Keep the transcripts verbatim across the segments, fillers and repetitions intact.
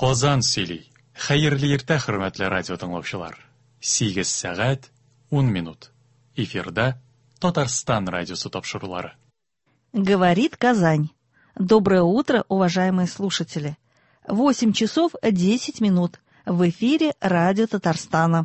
Казан сөйли. Хәерле иртә, хөрмәтле радио тыңлаучылар. сигез сәгать ун минут. Эфирда Татарстан радиосы тапшырулары. Говорит Казань. Доброе утро, уважаемые слушатели. восемь часов десять минут. В эфире радио Татарстана.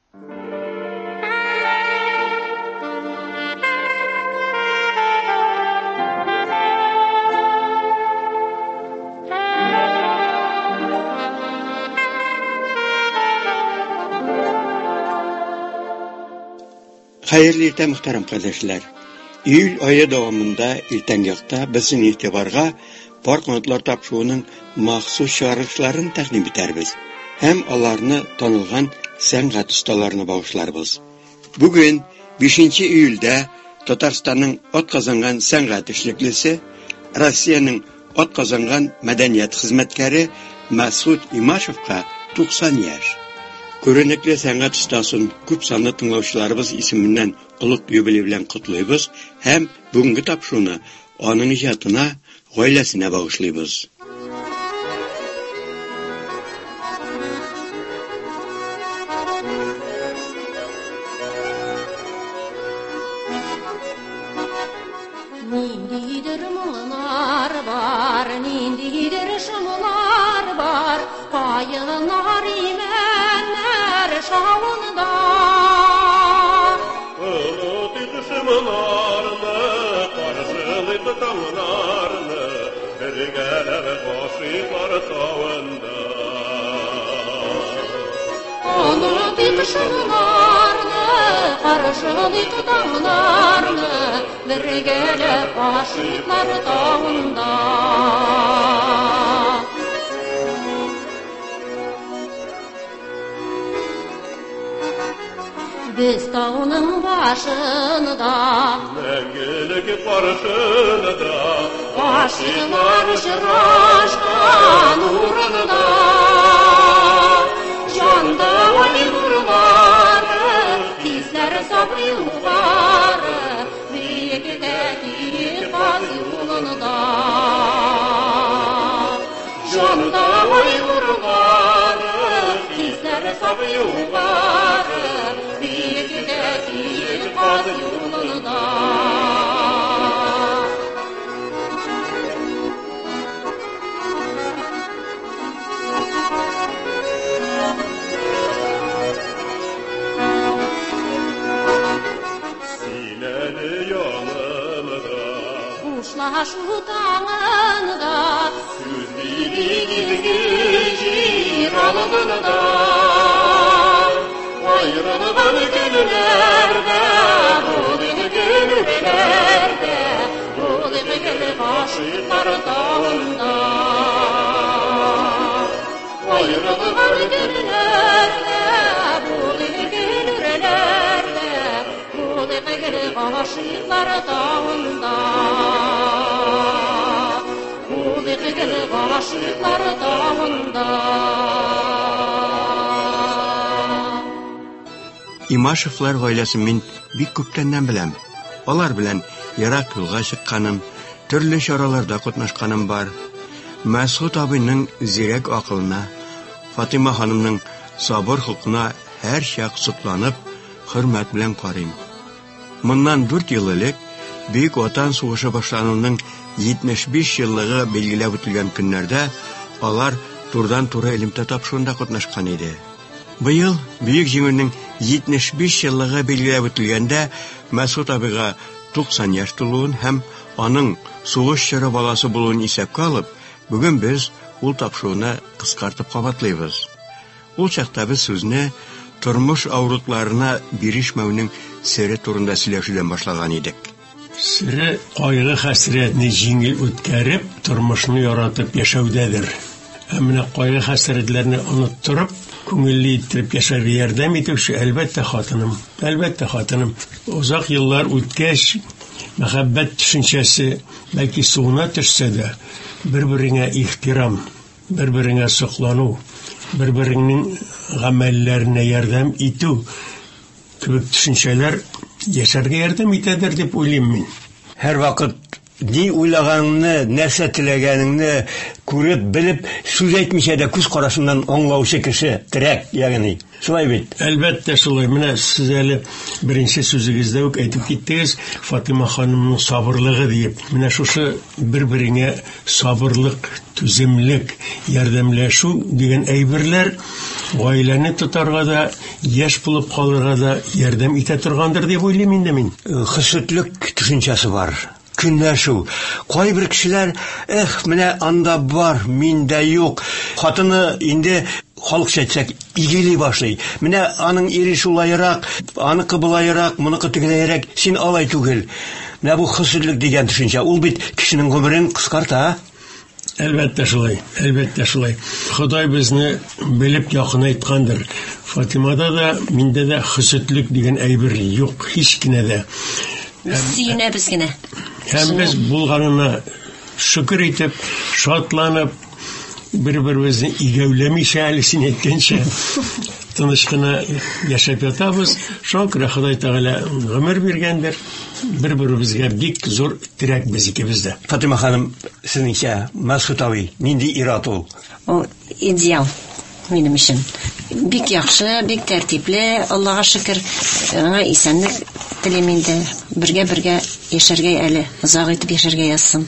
Hayırlı irtə muhtaram qardaşlar. İyul ayı davamında irtəngaqda bizim itibarga Parkantlar tapşığının maxsus şarkılarını təqdim etərbiz. Hem alarını tanılğan sənət ustalarını bağışlarız. Bugün beşinci iyulda Tatarstanın at qazanğan sənət işliklisi, Rusiyanın at qazanğan mədəniyyət xizmətkəri Masud İmaşevqa to'qson yaş. Көренекле сәнгать ustaсын күп санлы тыңлаучыларыбыз исеменнән улуг юбилей белән котлыйбыз һәм бүгенге тапшыруны аның иҗатына, гаиләсенә багышлыйбыз. Ниндидер моңлар бар, ниндидер шомлар бар, кайынар имәннәр шавында. Ылы тышымларны, каршылый тотамларны, бергәләп гашыйклар тавында. Ылы тышымларны, каршылый тотамларны, бергәләп гашыйклар тавында. Biz tağının başında, Мәңгелек паршында, aşıklar şıraşkan uğrunda. Canda ayrılları, bizler sabrı yolları, büyükteki kaz yolunda. Canda ayrılları, bizler sabrı yolları, büyükteki kaz yolunda. Sinəli yanımda, Kuşlaşu dağında, Süzliydi gecir alınında. Ayrılığın günlerde, Buğdayın günlerde, Buğdayın gül aşıklar dağında. Ayrılığın Günlerde, buğdayın günlerde, Buğdayın gül aşıklar dağında. Buğdayın gül aşıklar dağında. İmaşевлар гаиләсен мин бик күптәннән беләм. Алар белән ярак юлга чыкканым, төрле чараларда катнашканым бар. Масуд абыйның зирәк акылына, Фатыйма ханымның сабыр хукуна һәр чак сокланып, хөрмәт белән карыйм. Моннан дүрт ел элек Бөек Ватан сугышы башлануның җитмеш биш еллыгы билгеләп үтелгән көннәрдә алар турдан-туры элемтә тапшыруында катнашкан иде. Быел Бөек җиңүнең җитмеш биш еллыгы билгеләп үтелгәндә Масуд абыйга туксан яшь тулуын һәм аның сугыш чоры баласы булуын исәпкә алып, бүген без ул тапшыруны кыскартып кабатлыйбыз. Ул чакта без сүзне тормыш авырлыкларына бирешмәүнең сире турында сөйләшүдән башлаган идек. Сире кайгы хәсрәтне җиңел үткәреп, тормышны яратып яшәүдәдер. Ә менә кайгы хәсрәтләрне оныттырып, күңелле иттереп яшәргә ярдәм итүче әлбәттә хатыным. Әлбәттә хатыным. Узак еллар үткәч, мәхәббәт төшенчәсе бәлки суына төшсә дә, бер-береңә ихтирам, бер-береңә соклану, бер-береңнең гамәлләренә ярдәм итү кебек төшенчәләр яшәргә ярдәм итәдер дип уйлыйм мин. Һәр вакыт ни уйлаганыңны, нәрсә теләгәнеңне күреп, белеп, сүз әйтмичә дә күз карашыннан аңлаучы кеше терәк, ягъни. Шулай бит. Әлбәттә шулай. Менә сез әле беренче сүзегездә үк әйтеп киттегез, Фатима ханымның сабырлыгы дип. Менә шушы бер-береңә сабырлык, түземлек, ярдәмләшү дигән әйберләр гаиләне тотарга да, яшь булып калырга да ярдәм итә торгандыр дип уйлыйм инде мин. Хөсетлек төшенчәсе бар. Көнләшү. Кайбер кешеләр, эх, менә анда бар, миндә юк. Хатыны инде халыкча әйтсәк, игели башлый. Менә аның ире шулайрак, аныкы булайрак, моныкы тегеләйрәк, син алай түгел. Менә бу хөсетлек дигән төшенчә, ул бит кешенең гомерен кыскарта. Әлбәттә шулай, әлбәттә шулай. Ходай безне белеп якынайткандыр. Фатимада да, миндә дә хөсетлек дигән әйбер юк, һич кенә дә. Сөенәбез генә. Һәм без булганына шөкер итеп, шатланып, бер-беребезне игәүләмичә әле син әйткәнчә тыныч кына яшәп ятабыз. Шөкер, Ходай Тәгалә гомер биргәндер. Бер-беребезгә бик зур терәк без икебез дә. Фатима ханым, сезнеңчә, Мәсгуд абый, нинди ир-ат ул? Ул идеал минем өчен. Бик яхшы, бик тәртипле, Аллага шөкер. Аңа исәнлек телим инде. Бергә-бергә яшәргә әле, озак итеп яшәргә язсын.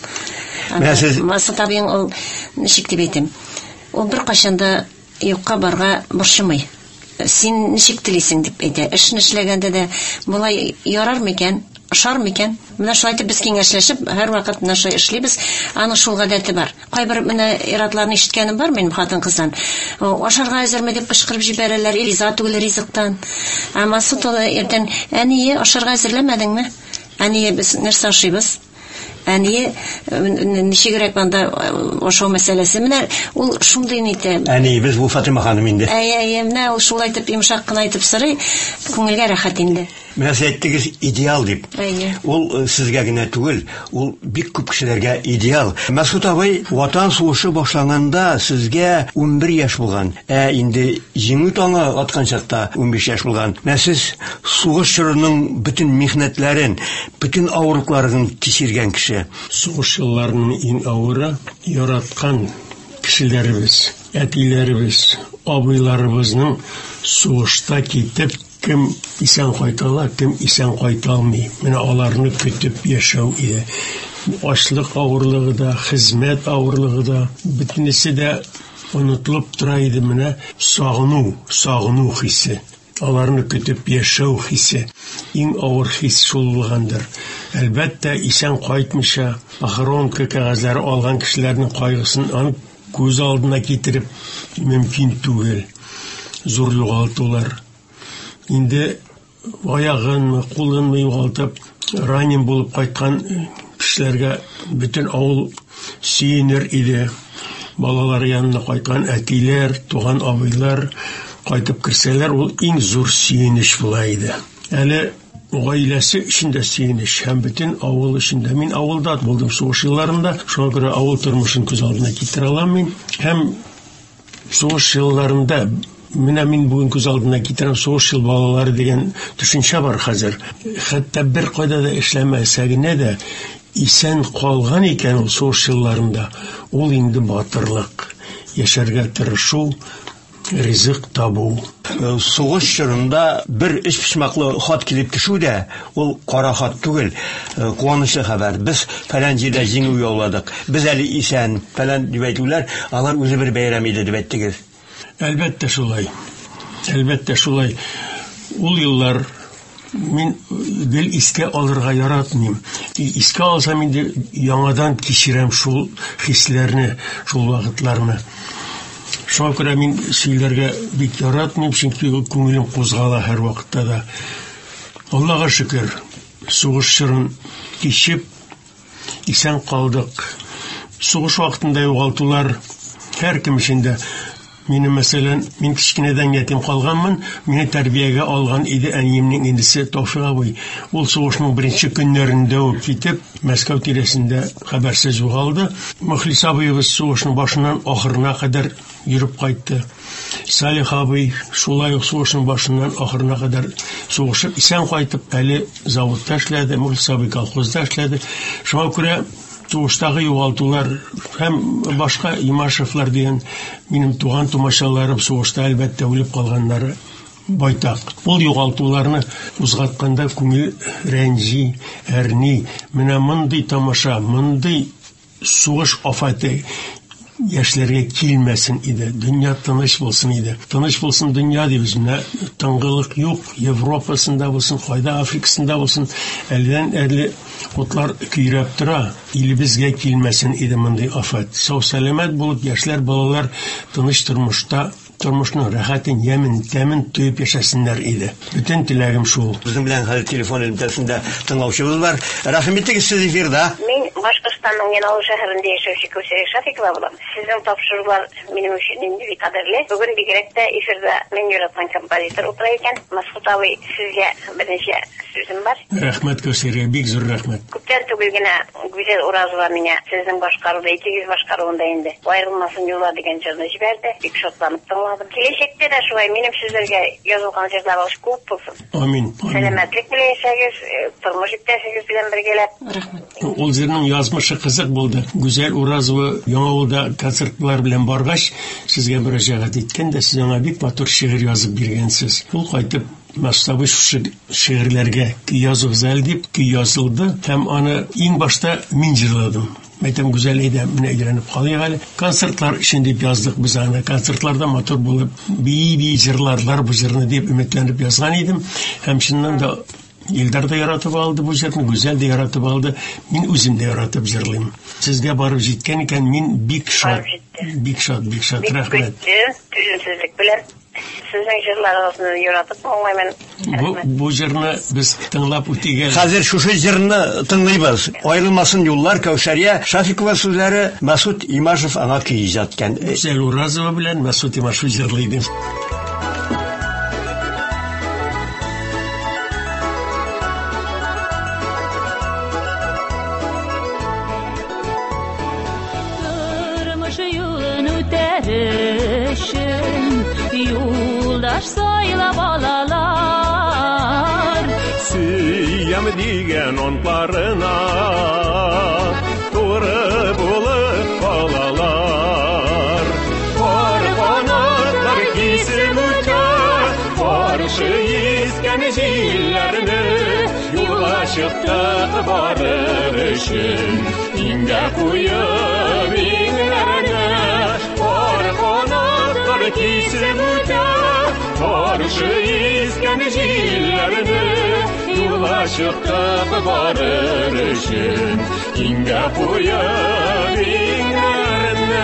Мәсгуд абыйның ул ничек дип әйтим? Ул бер кашанда юкка барга борчымый. Син ничек телисең дип әйтә. Эшне эшләгәндә дә булай ярар микән? Ошар микән? Менә шулай итеп без киңәшләшеп, һәр вакыт менә шулай эшлибез. Аның шул гадәте бар. Кайбер менә иратларны ишеткәнем бар минем хатын-кыздан. Ашарга әзерме дип кычкырып җибәрәләр, риза түгел ризыктан. Әмма сутылы иртән, әние, ашарга әзерләмәдеңме? Әние, без нәрсә ашыйбыз? Әние, ничегрәк анда ашау мәсьәләсе. Менә ул шундый нитә. Әни, без бу Фатима ханым инде. Әйе, менә ул шулай итеп йомшак кына итеп сорый, күңелгә рәхәт инде. Менә сез әйттегез идеал дип. Әйе. Ул сезгә генә түгел, ул бик күп кешеләргә идеал. Мәсгуд абый, Ватан сугышы башланганда сезгә унбер яшь булган. Ә инде җиңү таңы аткан чакта унбиш яшь булган. Менә сез сугыш чорының bütün михнәтләрен, bütün авырлыкларын кичергән кеше. Сугыш елларының иң авыры яраткан кешеләребез, әтиләребез, абыйларыбызның сугышта китеп кем исән кайтала, кем исән кайталмый. Менә аларны көтеп яшәү иде. Ачлык авырлыгы да, хезмәт авырлыгы да, бөтенесе дә онытылып тора иде. Менә сагыну, сагыну хисе, аларны көтеп яшәү хисе. Иң авыр хис шул булгандыр. Әлбәттә, исән кайтмыйча, ахронка кәгазьләре алган кешеләрнең кайгысын аны күз алдына китереп мөмкин түгел. Зур югалтулар. Инде аягын, кулын югалтып, ранен булып кайткан кешеләргә бөтен авыл сөенер иде. Балалар янына кайткан әтиләр, туган абыйлар кайтып керсәләр, ул иң зур сөенеш була иде. Әле гаиләсе өчендә сөенеш, һәм бөтен авыл өчендә. Мин авылда булдым сугыш елларында, шуңа күрә авыл тормышын күз алдына китерә алам мин. Һәм сугыш елларында менә мин бүген күз алдына китерәм, сугыш ел балалары дигән төшенчә бар хәзер. Хәтта бер кайда да эшләмәсә генә дә исән калган икән ул сугыш елларында. Ул инде батырлык, яшәргә тырышу, ризык табу. Сугыш чорында бер өч почмаклы хат килеп төшү дә, ул кара хат түгел, куанычлы хәбәр. Без фәлән җирдә җиңү яуладык. Без әле исән, фәлән дип әйтүләр, алар үзе бер бәйрәм иде дип әйттегез. Әлбәттә шулай. Әлбәттә шулай. Ул еллар мин гел искә алырга яратмыйм. Искә алсам инде яңадан кичерәм шул хисләрне, шул вакытларны. Шуңа күрә мин сөйләргә бик яратмыйм, чөнки күңелем кузгала һәр вакытта да. Аллага шөкер, сугыш чорын кичеп исән калдык. Сугыш вакытында югалтулар һәркем өчен дә. Мине мәсәлән, мин кичкенәдән ятим калганмын, мине тәрбиягә алган иде әниемнең индесе Товфик абый. Ул сугышның беренче көннәрендә үк китеп, Мәскәү тирәсендә хәбәрсез югалды. Мөхлис абыебыз сугышның башыннан ахырына кадәр йөреп кайтты. Салих абый шулай ук сугышның башыннан ахырына кадәр сугышып исән кайтып, әле заводта эшләде, Мөхлис абый колхозда эшләде. Шуңа күрә сугыштагы югалтулар һәм башка Имашевлар дигән минем туган тумачаларым сугышта әлбәттә үлеп калганнары байтак. Ул югалтуларны узгатканда күңел рәнҗи, әрни, менә мондый тамаша, мондый сугыш афаты яшьләргә килмәсен иде. Дөнья тыныч булсын иде. Тыныч булсын дөнья дибез. Менә тыңгылык юк. Европасында булсын, кайда Африкасында булсын, әлдән әле отлар көйрәп тора. Илебезгә килмәсен иде мондый афат. Сау сәламәт булып яшьләр, балалар тыныч тормышта тормышның рәхәтен, ямин, тәмин туеп яшәсеннәр иде. Бүтән теләгем шул. Безнең белән хәзер телефон элемтәсендә тыңлаучыбыз бар. Рәхим итегез, сез эфирда. Мин Башкортстанның Яңавыл шәһәрендә яшәүче Кәүсәр Шафикова булам. Сезнең тапшырулар минем өчен инде бик кадерле. Бүген бигрәк тә эфирда мен яраткан композитор утыра икән. Масхут абый, сезгә беренче сүзем бар. Рәхмәт Кәүсәргә, бик зур рәхмәт. Күптән түгел генә Гүзәл Уразова меня сезнең башкаруда, итегез башкаруында инде «Аерылмасын юллар» дигән җырны җибәрде. Бик шатланып тыңладым. Киләчәктә дә шулай минем сүзләргә язылган җырларыгыз күп булсын. Амин. Сәламәтлек белән яшәгез, тормыш иптәшегез белән бергәләп. Рәхмәт. Ул җырның язмышы кызык булды. Гүзәл Уразова Яңавылда концертлар белән баргач, сезгә мөрәҗәгать иткән дә, сез аңа бик матур шигырь язып биргәнсез. Ул кайтып Мәстәбе шигырьләргә языгыз әле дип язылды һәм аны иң башта мин җырладым. Мәйтәм гүзәл әйдә, менә әйләнеп калыйк әле. Концертлар өчен дип яздык без аны. Концертларда матур булып, бии-бии җырларлар бу җырны дип өметләнеп язган идем. Һәм шуннан да Илдар да яратып алды бу җырны, гүзәл дә яратып алды. Мин үзем дә яратып җырлыйм. Сезгә барып җиткән икән, мин бик шат. Бик шат, бик шат. Рәхмәт. Түземсезлек белән сезнең җырларыгызны яратып аңлыйм. Бу бу җырны без тыңлап үтигән. Хәзер шушы җырны тыңлыйбыз. Аерылмасын юллар, Кәүсәрия Шафикова сүзләре, Масхут Имашев аңа көй иҗаткан. Гүзәл Уразова белән Масхут Имашев җырлыйды. Yoldaş saylab alalar, Süyem digen ontlarına Doğru bulup alalar. Var kanatlar kesip uçar, Barışı isken jillerini Yola çıktı varır için İnge kuyup inlerine. Var kanatlar kesip uçar, Barışı isken jillerini Yola çıktı varır için İnge kuyup inlerine.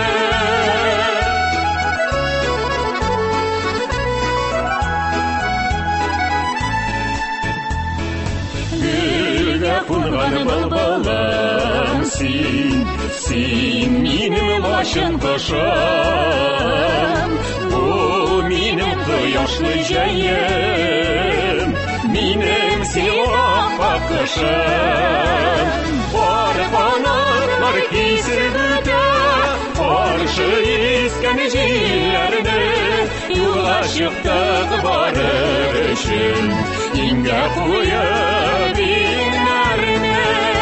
Kurban bılbılım sin, sin minim başın kışım, bu minim kıyaşlı jayım, minim silah bakışım. Var kanatlar kesip öter, karşı isken jillerini, yola çıktık varır için, inge kuyup inlerine.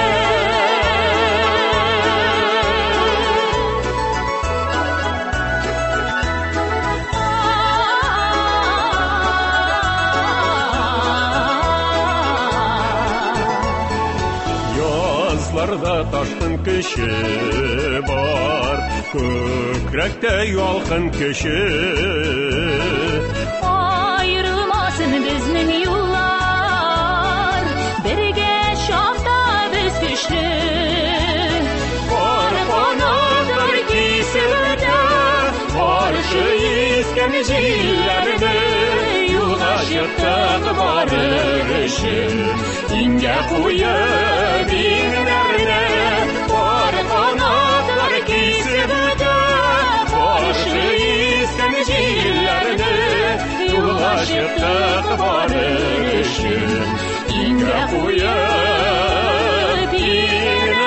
Yazlarda taşkın kışı var, kökrekte yalkın kışı. ayrılmasın bizning yollar, birga şafta biz güçlü. Var kanatlar kesip öter, Barışı isken jillerini Yola çıktık varır için İnge kuyup inlerine. Var kanatlar kesip öter, Barışı isken jillerini Yola çıktık varır için İnge kuyup inlerine.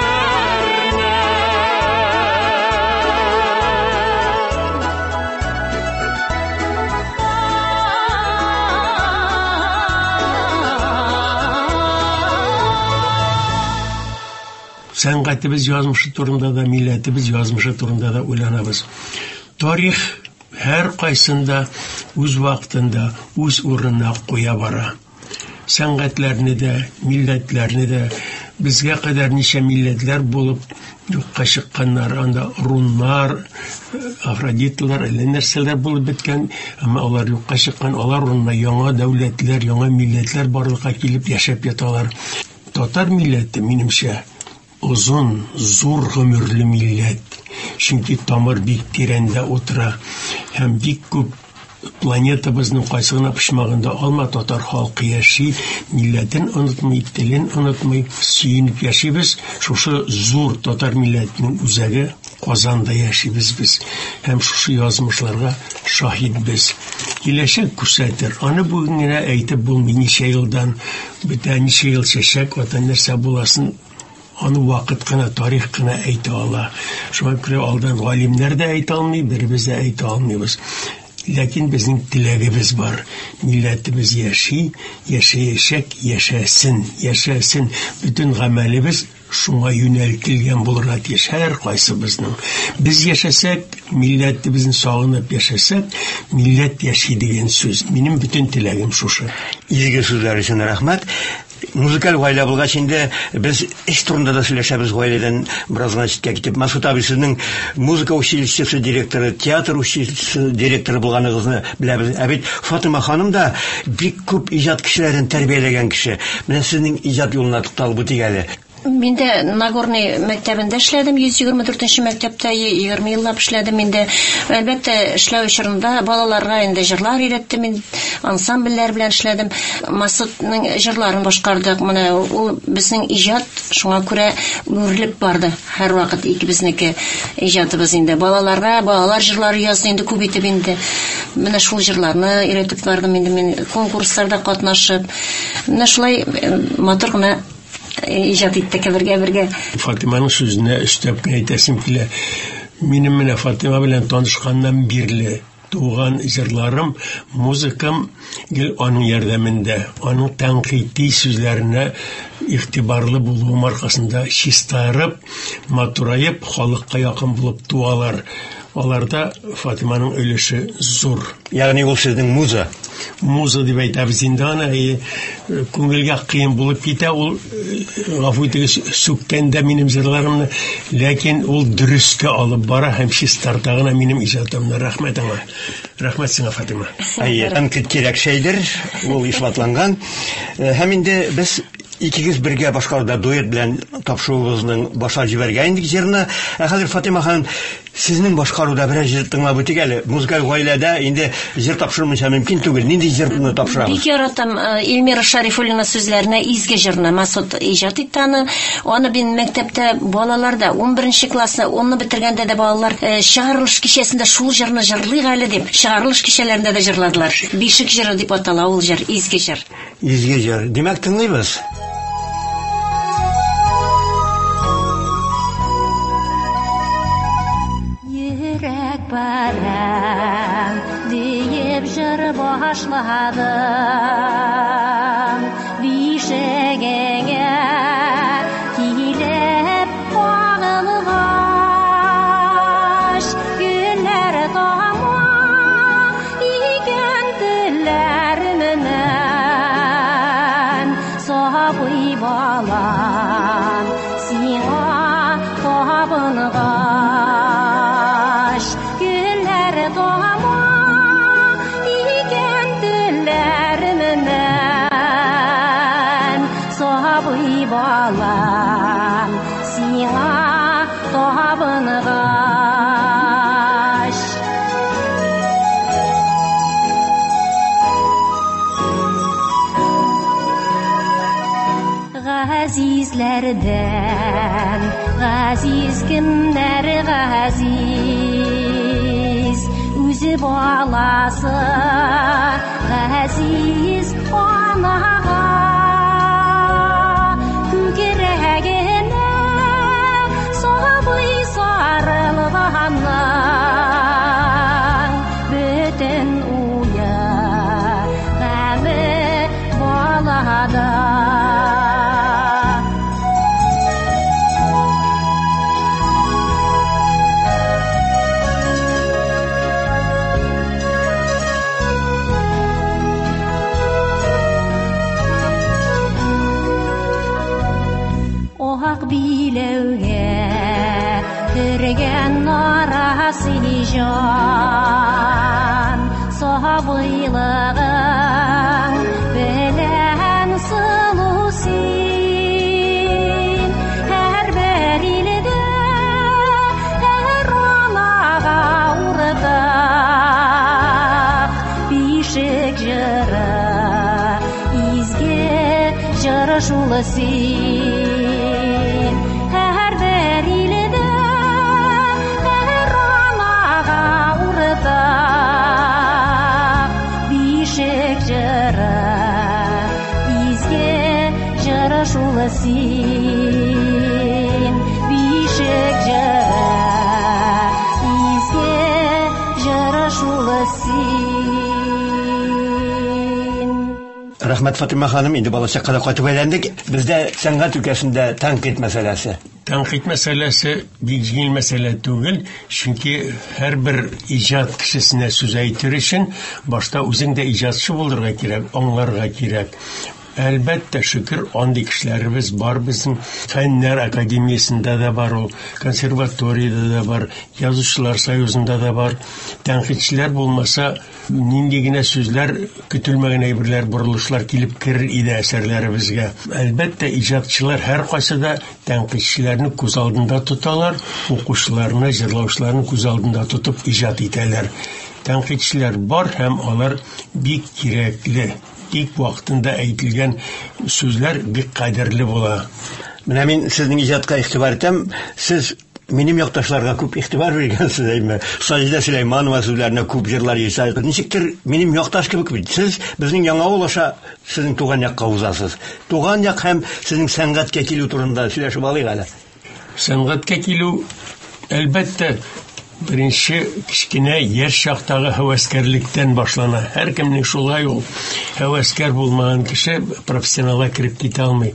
сәнгатебез язмышы турында да, милләтебез язмышы турында да уйланабыз. Тарих һәр кайсында үз вакытында, үз урынына куя бара. Сәнгатьләрне дә, милләтләрне дә, безгә кадәр ничә милләтләр булып юкка чыкканнар, анда руннар, афродитлар, әллә нәрсәләр булып беткән, әмма алар юкка чыккан, алар урынына яңа дәүләтләр, яңа милләтләр барлыкка килеп яшәп яталар. Татар милләте, минемчә, озын, зур гомерле милләт. Чөнки тамыр бик тирәндә утыра һәм бик күп планетабызның кайсыгына почмагында алма татар халкы яши, милләтен онытмый, телен онытмый, сөенеп яшибез. Шушы зур татар милләтенең үзәге Казанда яшибез без. Һәм шушы язмышларга шаһидбез. Киләчәк күрсәтер. Аны бүген генә әйтеп булмый, ничә елдан, бөтен ничә ел чәчәк, ата нәрсә буласын, аны вакыт кына, тарих кына әйтә ала. Шуңа күрә алдан галимнәр дә әйтә алмый, беребез дә әйтә алмыйбыз. Ләкин безнең теләгебез бар. Милләтебез яши, яшәячәк, яшәсен, яшәсен. Бүтән гамәлебез шуңа юнәлтелгән булырга тиеш һәр кайсыбызның. Без яшәсәк, милләтебезне сагынып яшәсәк, милләт яши дигән сүз. Минем бүтән теләгем шушы. Изге сүзләр өчен рәхмәт. Музыкаль гаилә булгач инде без эш турында да сөйләшәбез, гаиләдән бераз гына читкә китеп. Масуд абый, сезнең музыка училищесы директоры, театр училищесы директоры булганыгызны беләбез. Ә бит Фатыйма ханым да бик күп иҗат кешеләрен тәрбияләгән кеше. Менә сезнең иҗат юлына тукталып үтик әле. Мин дә Нагорный мәктәбендә эшләдем, йөз егерме дүртенче мәктәптә егерме еллап эшләдем. Мин дә әлбәттә эшләү чорында балаларга инде җырлар өйрәттем, мин ансамбльләр белән эшләдем. Масудның җырларын башкардык. Менә ул безнең иҗат шуңа күрә үрелеп барды. Һәр вакыт икебезнеке иҗатыбыз инде балаларга, балалар җырлары язды инде күп итеп инде. Менә шул җырларны өйрәтеп бардым инде мин конкурсларда катнашып. Менә шулай матур гына иҗат иттек бергә-бергә. Фатиманың сүзенә өстәп әйтәсем килә. Минем менә Фатима белән танышканнан бирле туган җырларым, музыкам гел аның ярдәмендә, аның тәнкыйти сүзләренә игътибарлы булуым аркасында чистарып, матурайып, халыкка якын булып туалар. Аларда Фатиманың өлеше зур. Ягъни ул сезнең муза. Муза дип әйтәбез инде аны, күңелгә кыен булып китә, ул гафу итегез сүккәндә минем җырларымны, ләкин ул дөрескә алып бара һәм чистарта гына минем иҗатымны. Рәхмәт аңа. Рәхмәт сиңа, Фатима. Әйе, тәнкыйть кирәк шәйдер, ул исбатланган. Һәм инде без икегез бергә башкаруда дуэт белән тапшыруыбызның башлап җибәргән идек җырны. Ә хәзер Фатима ханым, сезнең башкаруда бераз җыр тыңлап үтик әле. Музыкаль гаиләдә инде җыр тапшырмыйча мөмкин түгел. Нинди җырны тапшырабыз? Бик яратам Илмира Шарифуллина сүзләренә изге җырны Масуд иҗат итте аны. Аны мин мәктәптә балаларда унберенче классны, онны бетергәндә дә балалар чыгарылыш кичәсендә шул җырны җырлыйк әле дип, чыгарылыш кичәләрендә дә җырладылар. Бишек җыры дип атала ул җыр, изге җыр. Изге җыр. Димәк, тыңлыйбыз. Барам диеп җыр башладым, бишегеңә килеп кагылгач, гөлләр тама икән телләр менән, сабый балам сиңа табынгач. Балам сиңа табынгач. Газизләрдән газиз кемнәр газиз, үзе баласы газиз анага. Күкрәгенә сабый сарылганның, бөтен уя гаме балада. жан сабыйлығың белән сылу син әрбір илде әр анаға уртақ бишек жыры изге жыры шулы син әрбір илде әр анаға уртақ бишек жыры изге жыры шулы син бишек жыры изге жыры шулы син. Рәхмәт Фатима ханым, инде балачакка кайтып әйләндек. Бездә сәнгать өлкәсендә тәнкыйть мәсьәләсе. Тәнкыйть мәсьәләсе бик җиңел мәсьәлә түгел, чөнки һәрбер иҗат кешесенә сүз әйтер өчен башта үзең дә иҗатчы булырга кирәк, аңларга кирәк. Әлбәттә, шөкер, андый кешеләребез бар безнең фәннәр академиясендә дә бар, ул консерваториядә дә бар, язучылар союзында да бар. Тәнкыйтьчеләр булмаса, нинди генә сүзләр, көтелмәгән әйберләр, борылышлар килеп керер иде әсәрләребезгә. Әлбәттә, иҗатчылар һәркайсыда тәнкыйтьчеләрне күз алдында тоталар, укучыларны, җырлаучыларны күз алдында тотып иҗат итәләр. Тәнкыйтьчеләр бар һәм алар бик кирәкле. Тик вакытында әйтелгән сүзләр бик кадерле була. Менә мин сезнең иҗатка игътибар итәм. Сез минем якташларга күп игътибар биргәнсез, әйме. Саҗидә Сөләйманова сүзләренә күп җырлар ясый. Ничектер минем якташ кебек бит. Сез безнең яңа ул аша сезнең туган якка узасыз. Туган як һәм сезнең сәнгатькә килү турында сөйләшеп алыйк әле. Сәнгатькә килү әлбәттә беренче кичкенә яшь чактагы һәвәскәрлектән башлана. Һәркемнең шулай ул. Һәвәскәр булмаган кеше профессионалга кирип китә алмый.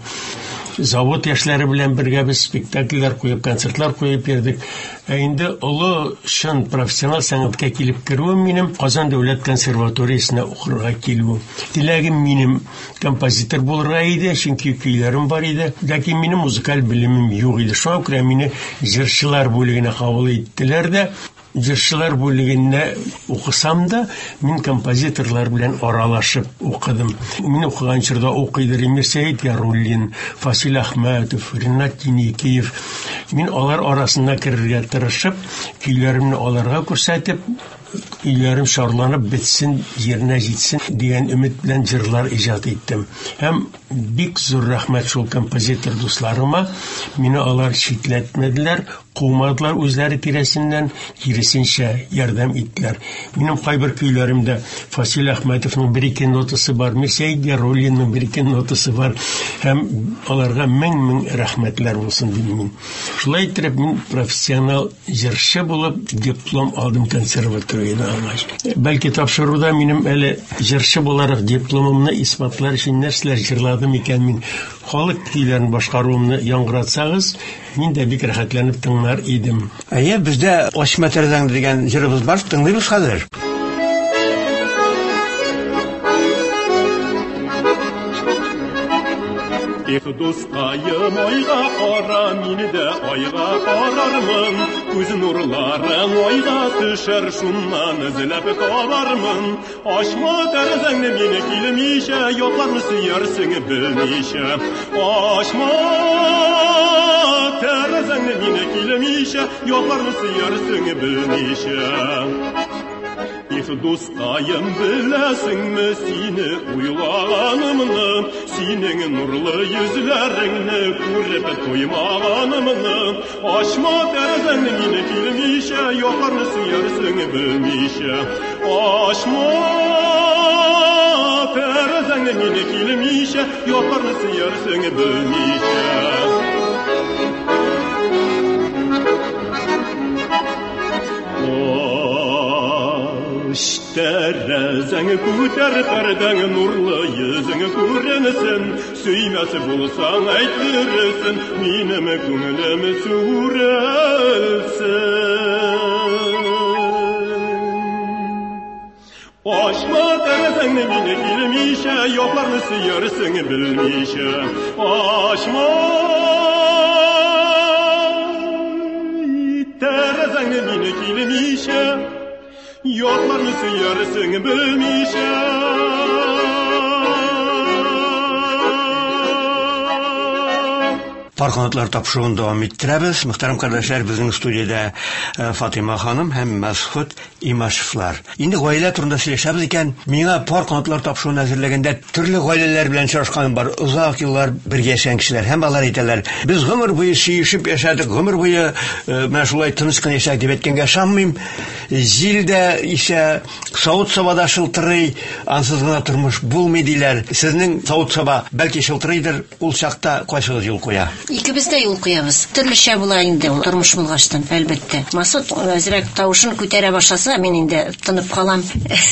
Завод яшьләре белән бергә без спектакльләр куеп, концертлар куеп йөрдек. Ә инде олы шын профессионал сәнгатькә килеп керүем минем Казан дәүләт консерваториясенә укырга килү. Теләгем минем композитор булырга иде, чөнки көйләрем бар иде. Ләкин минем музыкаль белемем юк иде. Шуңа күрә мине җырчылар бүлегенә кабул иттеләр дә. Җырчылар бүлегенә укысам да, мин композиторлар белән аралашып укыдым. Мин укыган чорда укыйды Ремир Сәйд Яруллин, Фасил Әхмәтов, Ринат Тинекеев. Мин алар арасында керергә тырышып, көйләремне аларга күрсәтеп, көйләрем шарланып бетсен, җиренә җитсен дигән өмет белән җырлар иҗат иттем. Һәм бик зур рәхмәт шул композитор дусларыма. Мине алар шикләтмәделәр, кумадылар үзләре тирәсеннән, киресенчә ярдәм иттеләр. Минем кайбер көйләремдә Фасил Әхмәтовның бер-ике нотасы бар, Сәйд Яруллинның бер-ике нотасы бар. Һәм аларга мең-мең рәхмәтләр булсын дим. Шулай итеп, мин профессионал җырчы булып диплом алдым консерваторияда алгач. Бәлки тапшыруда минем әле җырчы буларак дипломымны исбатлар өчен нәрсәләр җырладым икән мин. Халык көйләрен башкаруымны яңгыратсагыз, мин дә бик рәхәтләнеп тыңлар идем. Әйе, бездә Ачма тәрәзәң дигән җырыбыз бар, тыңлыйбыз хәзер. Их дускайым айга кара, мине дә айга карармын. Күз нурларың айга төшәр, шуннан эзләп табармын. Ачма тәрәзәңне мине килмичә, ятларны сөярсең белмичә. Ачма тәрәзәңне мине килмичә, ятларны сөярсең белмичә. Их дускайым, беләсеңме сине уйлаганымны, синең нурлы йөзләреңне күреп туймаганымны. Ачма тәрәзәңне мине килмичә, якларны сөярсең белмичә. Ачма тәрәзәңне мине килмичә, якларны сөярсең белмичә. Тәрәзәң күтәр пәрдәң, нурлы йөзең күренсен. Сөймәсе булсаң әйтерсең, минем күңелем сүрелсен. Ачма тәрәзәңне мине килмичә, якларны сөярсең белмичә. Ачма тәрәзәңне мине килмичә, Yo'qlarni suyarsin bilmishə Parkanatlar tapşırığını devam ettirəbiz. Muhterem kardeşler, bizim stüdyoda e, Fatima Hanım hem Mesut İmaşevlar. İndi gaile turunda söyleşəbiz iken, mine parkanatlar tapşırığını hazırlaganda türlü gaileler bilen çalışkanım var. Uzak yıllar birge yaşayan kişiler hem alar eterler. Biz ömür boyu sıyışıp yaşadık, ömür boyu e, meşulay tınıskan yaşadık deyip etken yaşanmayayım. Zilde ise Saud Saba'da şıltırı ansız gına turmuş bulmaydılar. Sizin Saud Saba belki şıltırıdır, ul şakta koysağız yol koya. İkimiz de yol koyabız. Türlüше bulayın da durmuş bulgaçtan elbette. Masud azraq tavuşun көтәрә башласа, мен инде тынып калам.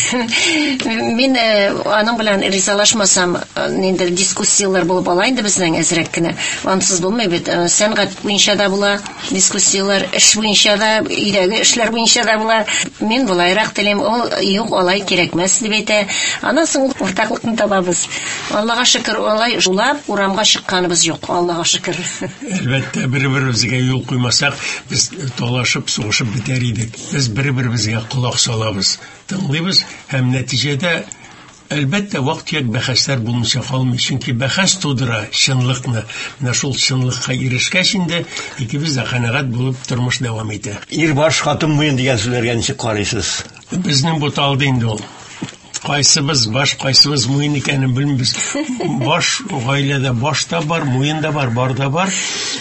Мен аның белән ризалашмасам, инде дискуссиялар булып ала инде безнең әзрәк кенә. Ансыз булмый бит. Сәнгать буенча да була, дискуссиялар, эш буенча да, өйдәге эшләр буенча да була. Мен булайрак телим, ул юк, алай кирәкмәс дип әйтә. Аннан соң уртаклыкны табабыз. Аллага шөкер, алай жулап урамга чыкканыбыз юк. Аллага шөкер. Әлбәттә, бер-беребезгә юл куймасак, без талашып, сугышып битәр идек. Без бер-беребезгә колак салабыз, тыңлыйбыз һәм нәтиҗәдә әлбәттә вакыт як бәхәсләр булмыйча калмый, чөнки бәхәс тудыра чынлыкны. Менә шул чынлыкка ирешкәч инде икебез дә канәгать булып тормыш дәвам итә. Ир баш хатын муен дигән сүзләргә ничек карыйсыз? Безнең бу талды инде ул. Кайсыбыз баш, кайсыбыз муен икәнен белмибез. Баш гаиләдә баш та бар, муен да бар, бар да бар.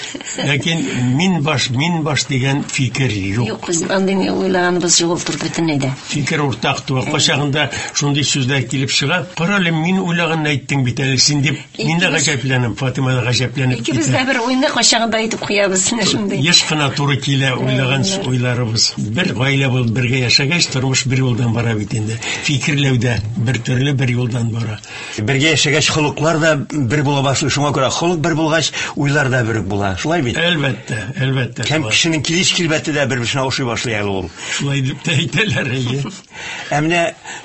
Ләкин мин баш, мин баш дигән фикер юк. Юк, без андый уйлаганыбыз юк булды бөтенләй дә. Фикер уртак туа. Кайчагында шундый сүзләр килеп чыга. Карале, мин уйлаганны әйттең бит әле син дип. Мин дә гаҗәпләнәм, Фатима да гаҗәпләнеп китә. Икебез дә бер уйны кайчагында әйтеп куябыз шундый. Еш кына туры килә уйлаган уйларыбыз. Бер гаилә булып бергә яшәгәч, тормыш бер юлдан бара бит инде. Фикерләүдә бер төрле бер юлдан бара. Бергә яшәгәч холыклар да бер була башлый. Шуңа күрә холык бер булгач, уйлар да бер була. Шулай бит? Әлбәттә, әлбәттә. Һәм кешенең килеш килбәте дә бер-берсенә ошый башлый әле ул. Шулай дип тә әйтәләр әйе. Ә менә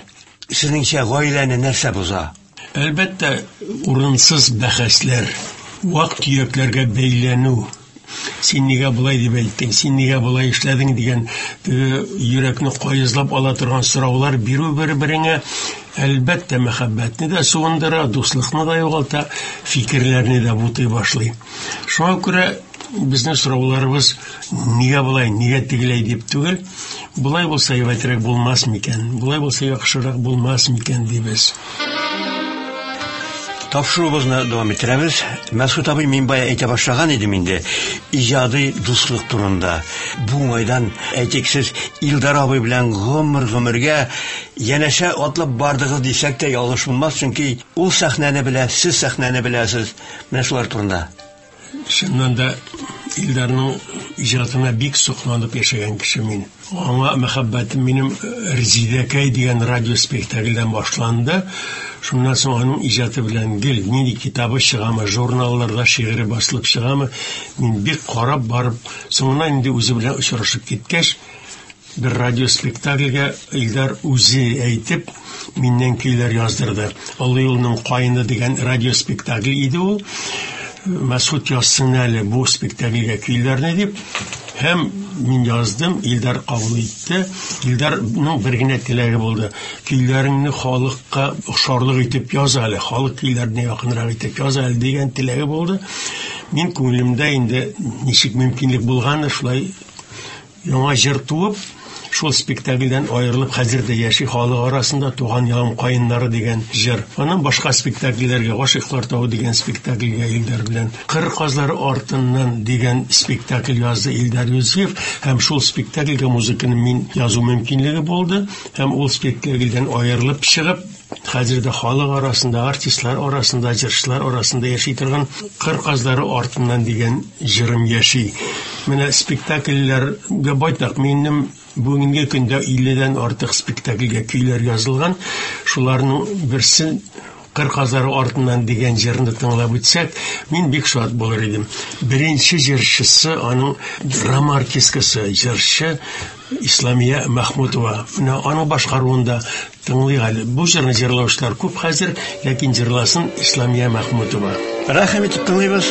сезнеңчә гаиләне нәрсә боза? Әлбәттә, урынсыз бәхәсләр, вак төякләргә бәйләнү. Син нигә булай дип әйттең, син нигә булай эшләдең дигән йөрәкне кайызлап ала торган сораулар бирү бер-береңә әлбәттә мәхәббәтне дә суындыра, дуслыкны да югалта, фикерләрне дә бутый башлый. Шуңа күрә безнең сорауларыбыз нигә булай, нигә тигеләй дип түгел, булай булса ябәтрәк булмас микән, булай булса яхшырак булмас микән дибез. Тапшырыбызны дәвам иттерәбез. Мәсгуд абый, мин бая әйтә башлаган идем инде иҗади дуслык турында. Бу уңайдан әйтик, сез Илдар абый белән гомер-гомергә янәшә атлап бардыгыз дисәк тә ялгыш булмас, чөнки ул сәхнәне белә, сез сәхнәне беләсез. Менә шулар турында. Шуннан да Илдарның иҗатына бик сокланып яшәгән кеше мин. Аңа мәхәббәтем минем Резидәкәй дигән радио спектакльдән башланды. Шуннан соң аның иҗаты белән гел нинди китабы чыгамы, журналларда шигыре басылып чыгамы, мин бик карап барып, соңыннан инде үзе белән очрашып киткәч, бер радио спектакльгә Илдар үзе әйтеп, миннән көйләр яздырды. Олы юлның кайны дигән радио спектакль иде ул. Мәсгуд язсын әле бу спектакльгә көйләрне дип, һәм мин яздым, Илдар кабул итте. Илдарның бер генә теләге булды. Көйләреңне халыкка охшарлык итеп яз әле, халык көйләренә якынрак итеп яз әле дигән теләге булды. Мин күңелемдә инде ничек мөмкинлек булганы, шулай яңа җыр туып, шул спектакльдән аерылып, хәзер дә яши халык арасында туган ялым каеннары дигән җыр. Аннан башка спектакльләргә, Гашыйклар тауы дигән спектакльгә Илдар белән Кыр казлары артыннан дигән спектакль язды Илдар Юзеф, һәм шул спектакльгә музыканы мин язу мөмкинлеге булды, һәм ул спектакльдән аерылып чыгып, хәзер дә халык арасында, артистлар арасында, җырчылар арасында яши торган Кыр казлары артыннан дигән җырым яши. Менә спектакльләргә байтак минем бүгенге көндә илледән артык спектакльгә көйләр язылган. Шуларның берсен Кыр казлары артыннан дигән җырны тыңлап үтсәк, мин бик шат булыр идем. Беренче җырчысы, аның драма артисткасы, җырчы Исламия Мәхмүтова. Менә аның башкаруында тыңлыйк әле. Бу җырны җырлаучылар күп хәзер, ләкин җырласын Исламия Мәхмүтова. Рәхим итеп тыңлыйбыз.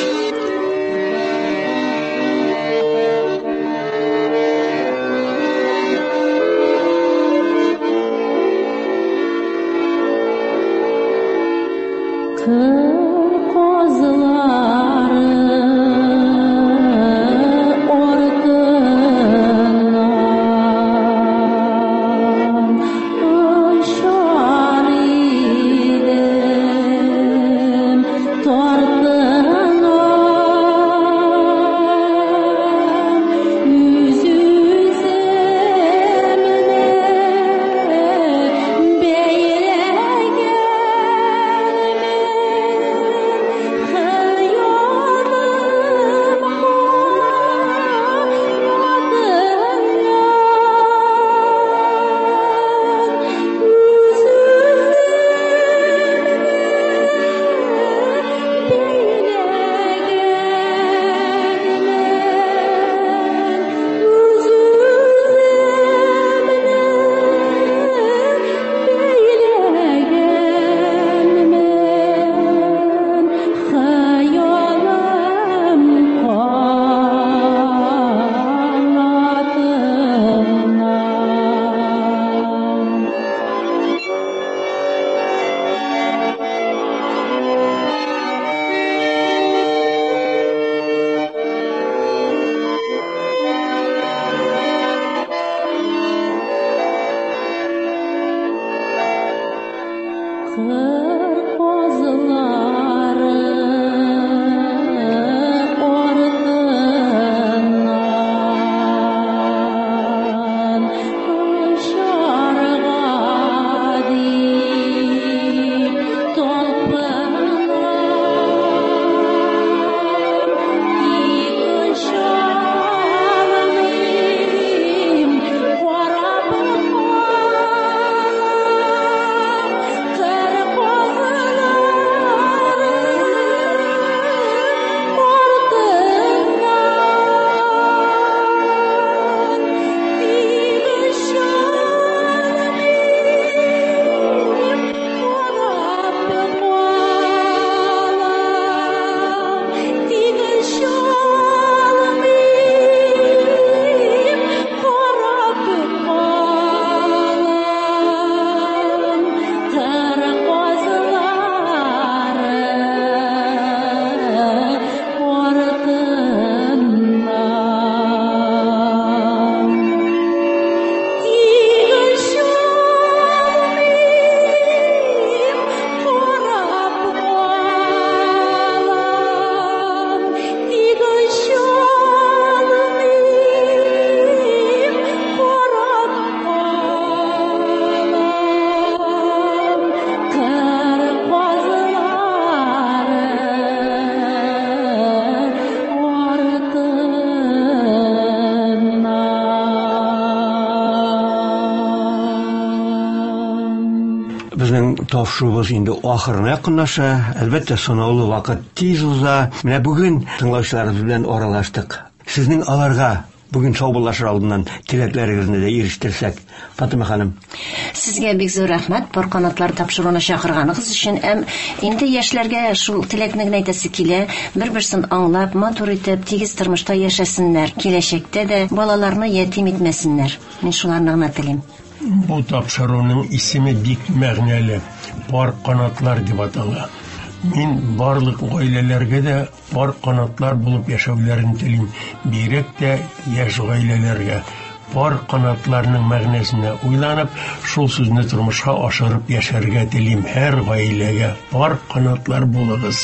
Тапшырубыз инде ахырына якынлаша. Әлбәттә, санаулы вакыт тиз уза. Менә бүген тыңлаучыларыбыз белән аралаштык. Сезнең аларга бүген саубуллашыр алдыннан теләкләрегезне дә ирештерсәк, Фатыма ханым. Сезгә бик зур рәхмәт бар канатлар тапшыруына чакырганыгыз өчен. Әм инде яшьләргә шул теләкне генә әйтәсе килә, бер-берсен аңлап, матур итеп, тигез тормышта яшәсеннәр. Киләчәктә дә балаларны ятим итмәсеннәр. Мин шуларны гына телим. Бу тапшыруның исеме бик мәгънәле. Пар канатлар дип атала. Мин барлык гаиләләргә дә пар канатлар булып яшәүләрен телим. Бигрәк тә яшь гаиләләргә пар канатларның мәгънәсенә уйланып, шул сүзне тормышка ашырып яшәргә телим. Һәр гаиләгә пар канатлар булыгыз.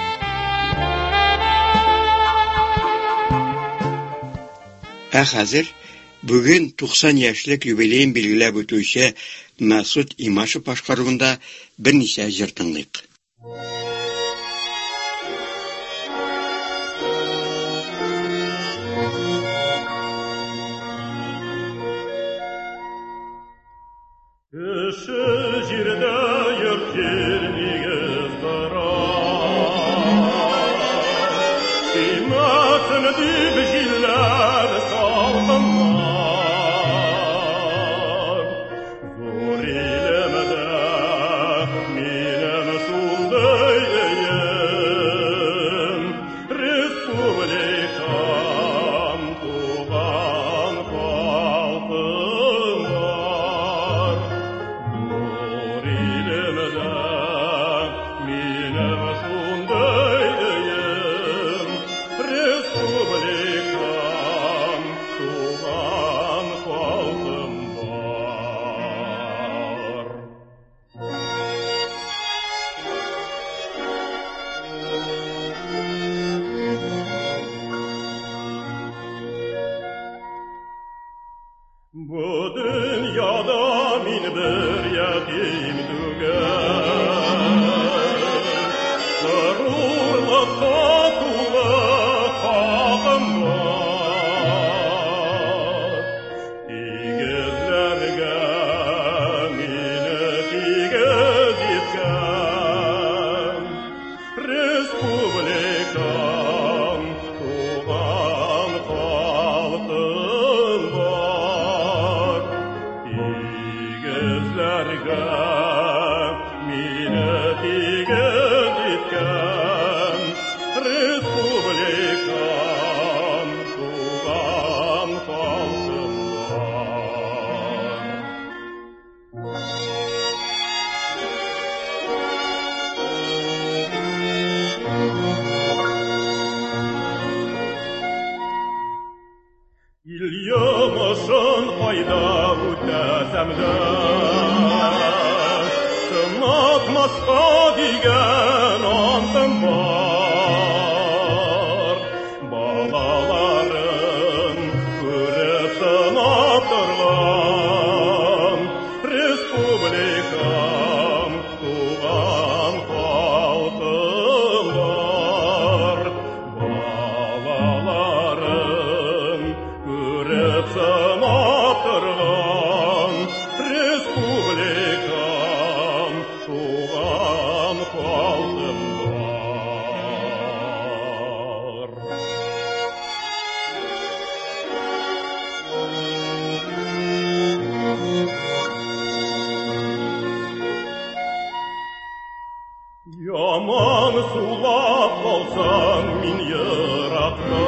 Ә хәзер бүген туксан яшьлек юбилейын билгеләп үтүче Масуд Имашев башкаруында берничә җыр тыңлыйк. Mine булдыр ятим түгел. Горурлыкка тулы хакым бар. Тигезләргә мине тигез иткән. Республикам туган халкым бар. Тигезләргә мине тигез иткән. Республикам туган халкым бар. Ил йомышын кайда үтәсәм дә, сынатмаска дигән антым бар. Балаларын күреп сынап торган, республикам туган халкым бар. Балаларын күреп сынап торган, республикам туган халкым бар. Яман сулап калсаң мин еракта,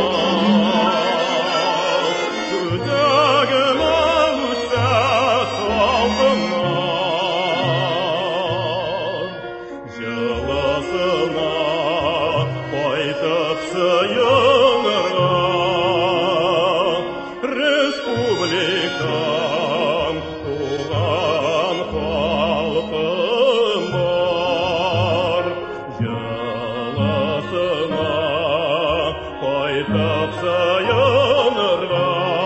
күзәгемә үтсә салкыннар. Җылысына кайтып сыенырга, республикам туган халкым бар. Җылысына кайтып сыенырга,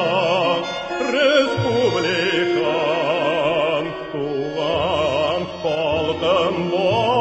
республикам туган халкым бар.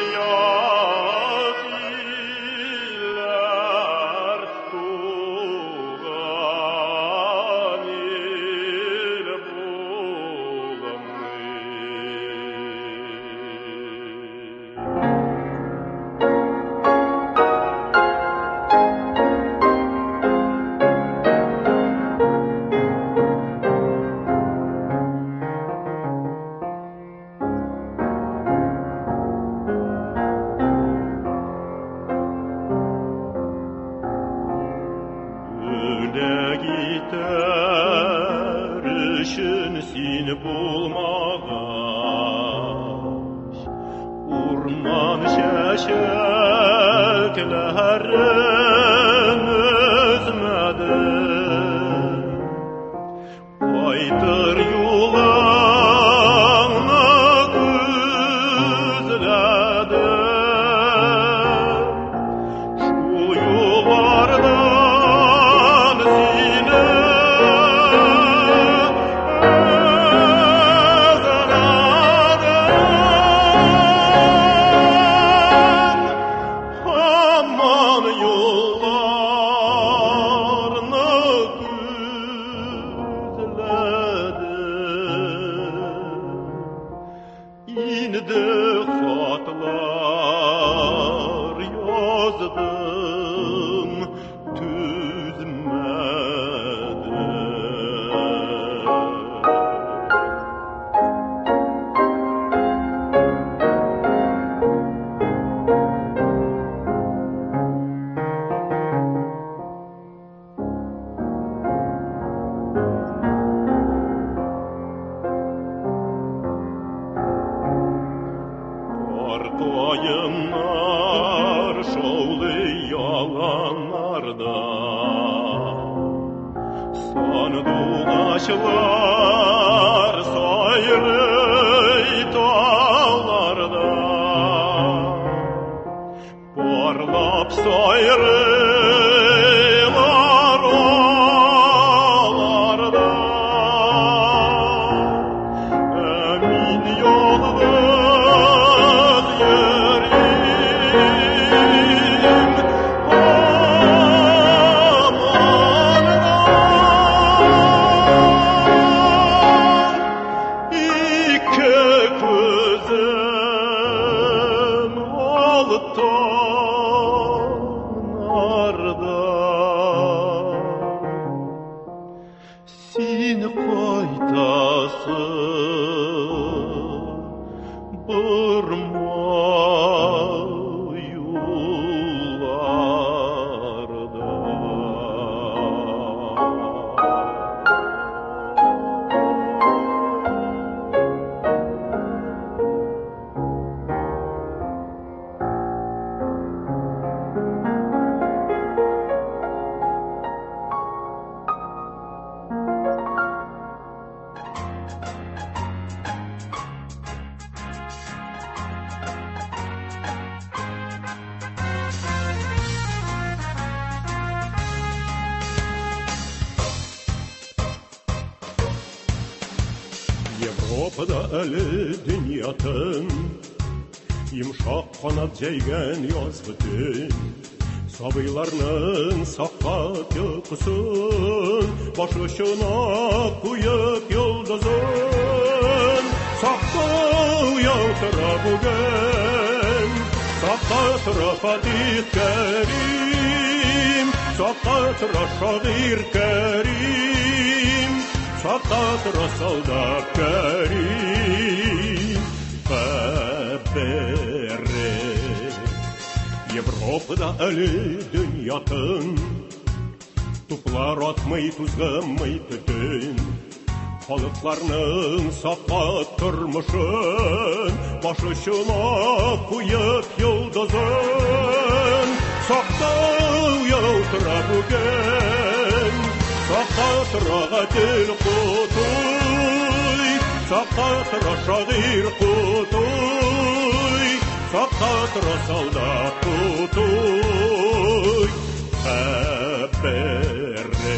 Европада әлі дүниятын, Йымшақ қанат жәйген язғы түн, Сабыйларның сақат йоқысын, Башы ұшына қойып йылдызын. Сақта ұялтыра бүгін, Сақта тұра Фатих Кәрим, Сақта тұра Шағир Кәрим, Сақта тұра солдат Кәрим. Бәбәрі Европада әлі дүниятын, Туплар атмай тузғымай түтін, Халықларның сақат тұрмышын, Башы ұшына қойып йылдызын. Сақта ұялтыра бүгін, Сақта тұра ғаділ құтой, Сақта тұра Шағир құтой, Сақта тұра солдат құтой. Бәбәрі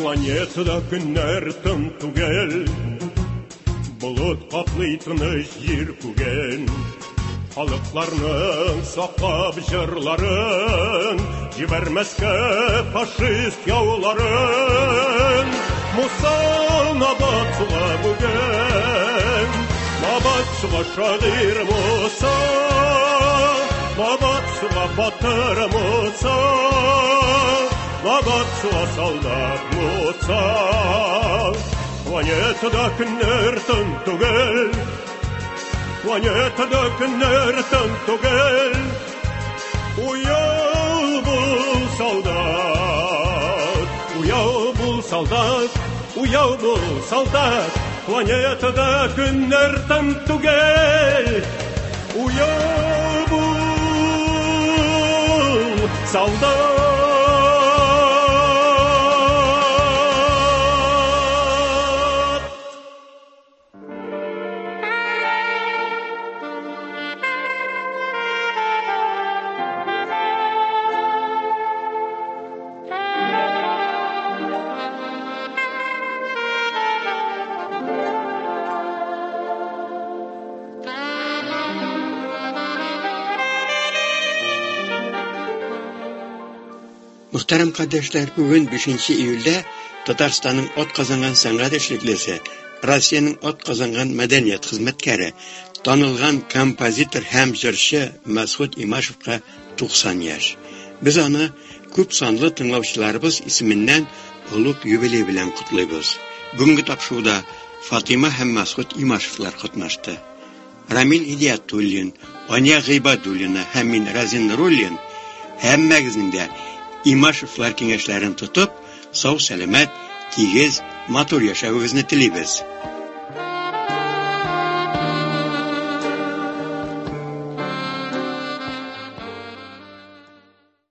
Планетада көннәр тын түгел, болыт каплый тыныч җир күген. Халыкларның саклап җырларын, җибәрмәскә фашист яуларын. Муса набат суга бүген, набат суга шагыйрь Муса, набат суга батыр Муса, набат суга солдат Муса. Планетада көннәр тын түгел, планетада көннәр тын түгел. Уяу бул солдат, уяу бул солдат, уяу бул солдат. Планетада көннәр тын түгел. Уяу бул солдат. Muhtaram kardeşler, bugün beşinci июльдә Татарстанның от казанган сәнгать эшлеклесе, Россиянең от казанган мәдәният хезмәткәре, танылган композитор һәм җырчы Мәсгуд Имашевка туксан яшь. Без аны күп санлы тыңлаучыларыбыз исеменнән улуг юбилей белән кутлыйбыз. Бүгенге тапшыруда Фатима һәм Мәсгуд Имашевлар катнашты. Рамил Идиятуллин, Ания Гыйбадуллина һәм мин Разин Нуруллин һәммәгезнең дә Имашевлар киңәшләрен тотып, сау сәламәт, тигез, матур яшәвегезне телибез.